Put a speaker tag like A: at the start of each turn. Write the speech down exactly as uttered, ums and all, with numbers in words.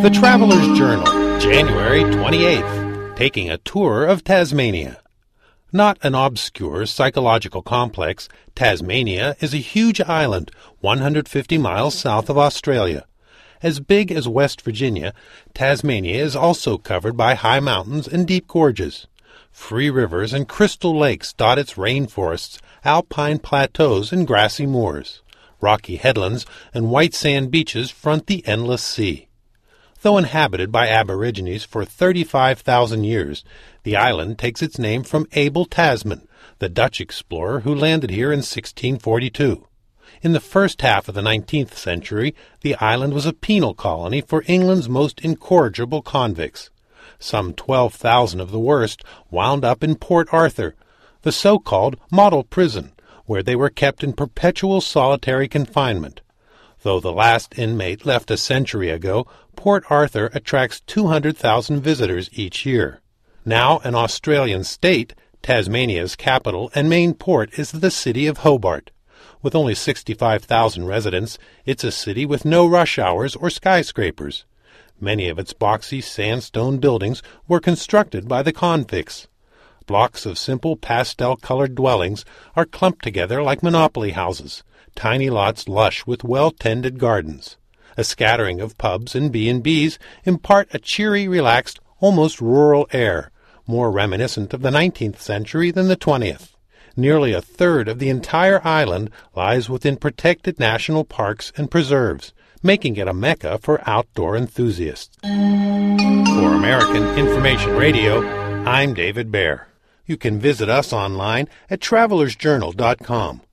A: The Traveler's Journal, January twenty-eighth, taking a tour of Tasmania. Not an obscure psychological complex, Tasmania is a huge island one hundred fifty miles south of Australia. As big as West Virginia, Tasmania is also covered by high mountains and deep gorges. Free rivers and crystal lakes dot its rainforests, alpine plateaus, and grassy moors. Rocky headlands and white sand beaches front the endless sea. Though inhabited by Aborigines for thirty-five thousand years, the island takes its name from Abel Tasman, the Dutch explorer who landed here in sixteen forty-two. In the first half of the nineteenth century, the island was a penal colony for England's most incorrigible convicts. Some twelve thousand of the worst wound up in Port Arthur, the so-called model prison, where they were kept in perpetual solitary confinement. Though the last inmate left a century ago, Port Arthur attracts two hundred thousand visitors each year. Now an Australian state, Tasmania's capital and main port is the city of Hobart. With only sixty-five thousand residents, it's a city with no rush hours or skyscrapers. Many of its boxy sandstone buildings were constructed by the convicts. Blocks of simple pastel-colored dwellings are clumped together like monopoly houses, tiny lots lush with well-tended gardens. A scattering of pubs and B and B's impart a cheery, relaxed, almost rural air, more reminiscent of the nineteenth century than the twentieth. Nearly a third of the entire island lies within protected national parks and preserves, making it a mecca for outdoor enthusiasts. For American Information Radio, I'm David Baer. You can visit us online at travelers journal dot com.